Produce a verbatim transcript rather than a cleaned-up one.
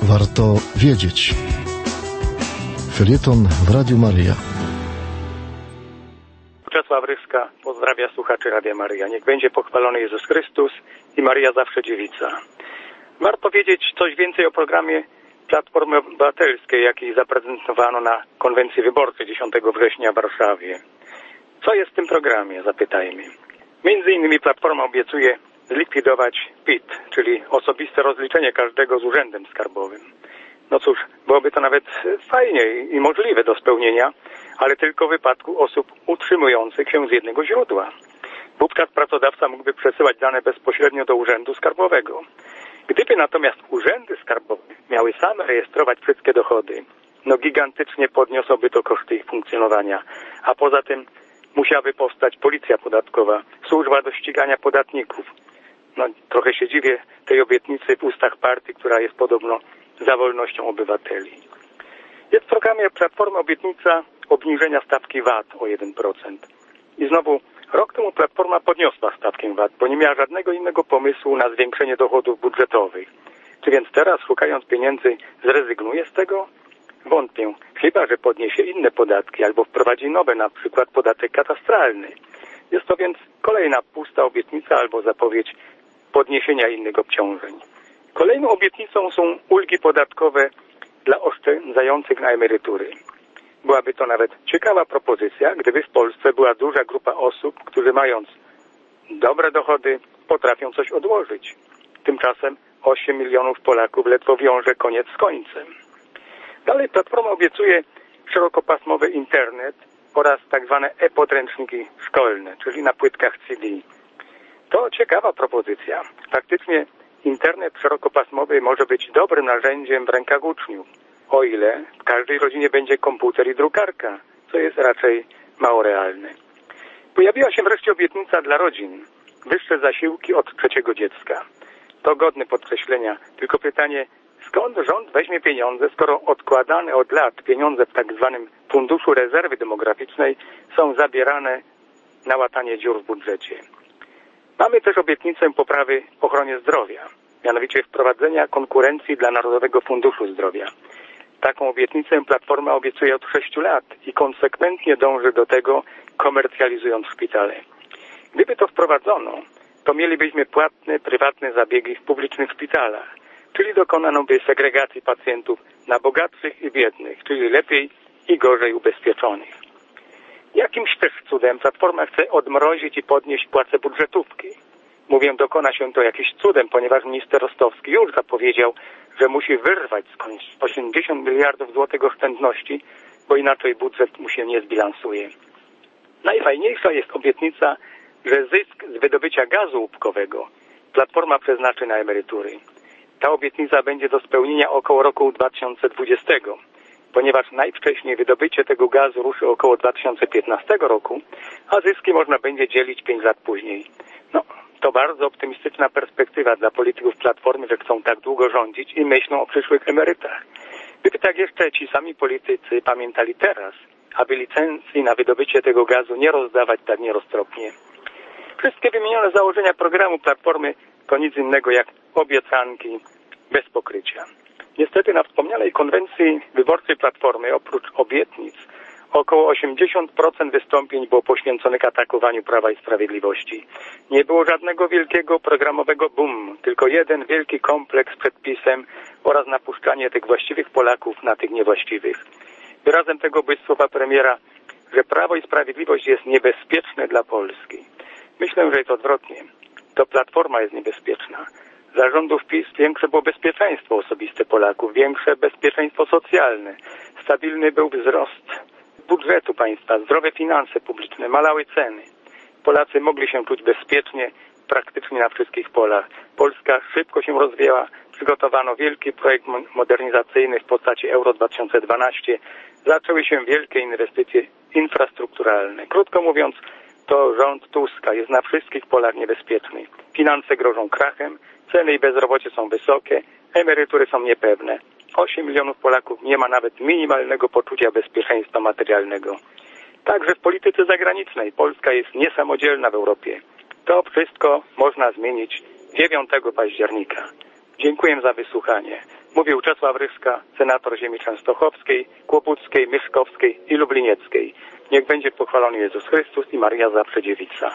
warto wiedzieć. Felieton w Radiu Maryja. Czesław Ryska pozdrawia słuchaczy Radia Maryja. Niech będzie pochwalony Jezus Chrystus i Maryja zawsze dziewica. Warto wiedzieć coś więcej o programie Platformy Obywatelskiej, jaki zaprezentowano na konwencji wyborczej dziesiątego września w Warszawie. Co jest w tym programie? Zapytajmy. Między innymi Platforma obiecuje zlikwidować P I T, czyli osobiste rozliczenie każdego z urzędem skarbowym. No cóż, byłoby to nawet fajnie i możliwe do spełnienia, ale tylko w wypadku osób utrzymujących się z jednego źródła. Wówczas pracodawca mógłby przesyłać dane bezpośrednio do urzędu skarbowego. Gdyby natomiast urzędy skarbowe miały same rejestrować wszystkie dochody, no gigantycznie podniosłoby to koszty ich funkcjonowania, a poza tym musiałaby powstać policja podatkowa, służba do ścigania podatników. No trochę się dziwię tej obietnicy w ustach partii, która jest podobno za wolnością obywateli. Jest w programie Platformy obietnica obniżenia stawki V A T o jeden procent. I znowu, rok temu Platforma podniosła stawkę V A T, bo nie miała żadnego innego pomysłu na zwiększenie dochodów budżetowych. Czy więc teraz, szukając pieniędzy, zrezygnuje z tego? Wątpię, chyba że podniesie inne podatki albo wprowadzi nowe, na przykład podatek katastralny. Jest to więc kolejna pusta obietnica albo zapowiedź podniesienia innych obciążeń. Kolejną obietnicą są ulgi podatkowe dla oszczędzających na emerytury. Byłaby to nawet ciekawa propozycja, gdyby w Polsce była duża grupa osób, którzy mając dobre dochody, potrafią coś odłożyć. Tymczasem osiem milionów Polaków ledwo wiąże koniec z końcem. Dalej Platforma obiecuje szerokopasmowy internet oraz tak zwane e-podręczniki szkolne, czyli na płytkach C D. To ciekawa propozycja. Faktycznie internet szerokopasmowy może być dobrym narzędziem w rękach uczniów, o ile w każdej rodzinie będzie komputer i drukarka, co jest raczej mało realne. Pojawiła się wreszcie obietnica dla rodzin. Wyższe zasiłki od trzeciego dziecka. To godne podkreślenia, tylko pytanie, skąd rząd weźmie pieniądze, skoro odkładane od lat pieniądze w tak zwanym Funduszu Rezerwy Demograficznej są zabierane na łatanie dziur w budżecie. Mamy też obietnicę poprawy w ochronie zdrowia, mianowicie wprowadzenia konkurencji dla Narodowego Funduszu Zdrowia. Taką obietnicę Platforma obiecuje od sześciu lat i konsekwentnie dąży do tego, komercjalizując szpitale. Gdyby to wprowadzono, to mielibyśmy płatne, prywatne zabiegi w publicznych szpitalach, czyli dokonano by segregacji pacjentów na bogatszych i biednych, czyli lepiej i gorzej ubezpieczonych. Jakimś też cudem Platforma chce odmrozić i podnieść płace budżetówki. Mówię, dokona się to jakimś cudem, ponieważ minister Rostowski już zapowiedział, że musi wyrwać skądś osiemdziesiąt miliardów złotych oszczędności, bo inaczej budżet mu się nie zbilansuje. Najfajniejsza jest obietnica, że zysk z wydobycia gazu łupkowego Platforma przeznaczy na emerytury. Ta obietnica będzie do spełnienia około roku dwa tysiące dwudziestego, ponieważ najwcześniej wydobycie tego gazu ruszy około dwa tysiące piętnastego roku, a zyski można będzie dzielić pięć lat później. No, to bardzo optymistyczna perspektywa dla polityków Platformy, że chcą tak długo rządzić i myślą o przyszłych emerytach. Gdyby tak jeszcze ci sami politycy pamiętali teraz, aby licencji na wydobycie tego gazu nie rozdawać tak nieroztropnie. Wszystkie wymienione założenia programu Platformy to nic innego jak obiecanki bez pokrycia. Niestety na wspomnianej konwencji wyborczej Platformy oprócz obietnic około osiemdziesiąt procent wystąpień było poświęconych atakowaniu Prawa i Sprawiedliwości. Nie było żadnego wielkiego programowego boom, tylko jeden wielki kompleks przed PiS-em oraz napuszczanie tych właściwych Polaków na tych niewłaściwych. Wyrazem tego były słowa premiera, że Prawo i Sprawiedliwość jest niebezpieczne dla Polski. Myślę, że jest odwrotnie. To Platforma jest niebezpieczna. Za rządów PiS większe było bezpieczeństwo osobiste Polaków, większe bezpieczeństwo socjalne. Stabilny był wzrost budżetu państwa, zdrowe finanse publiczne, malały ceny. Polacy mogli się czuć bezpiecznie praktycznie na wszystkich polach. Polska szybko się rozwijała, przygotowano wielki projekt modernizacyjny w postaci Euro dwa tysiące dwanaście. Zaczęły się wielkie inwestycje infrastrukturalne. Krótko mówiąc, to rząd Tuska jest na wszystkich polach niebezpieczny. Finanse grożą krachem, ceny i bezrobocie są wysokie, emerytury są niepewne. osiem milionów Polaków nie ma nawet minimalnego poczucia bezpieczeństwa materialnego. Także w polityce zagranicznej Polska jest niesamodzielna w Europie. To wszystko można zmienić dziewiątego października. Dziękuję za wysłuchanie. Mówił Czesław Ryska, senator ziemi częstochowskiej, kłobuckiej, myszkowskiej i lublinieckiej. Niech będzie pochwalony Jezus Chrystus i Maria Zawsze Dziewica.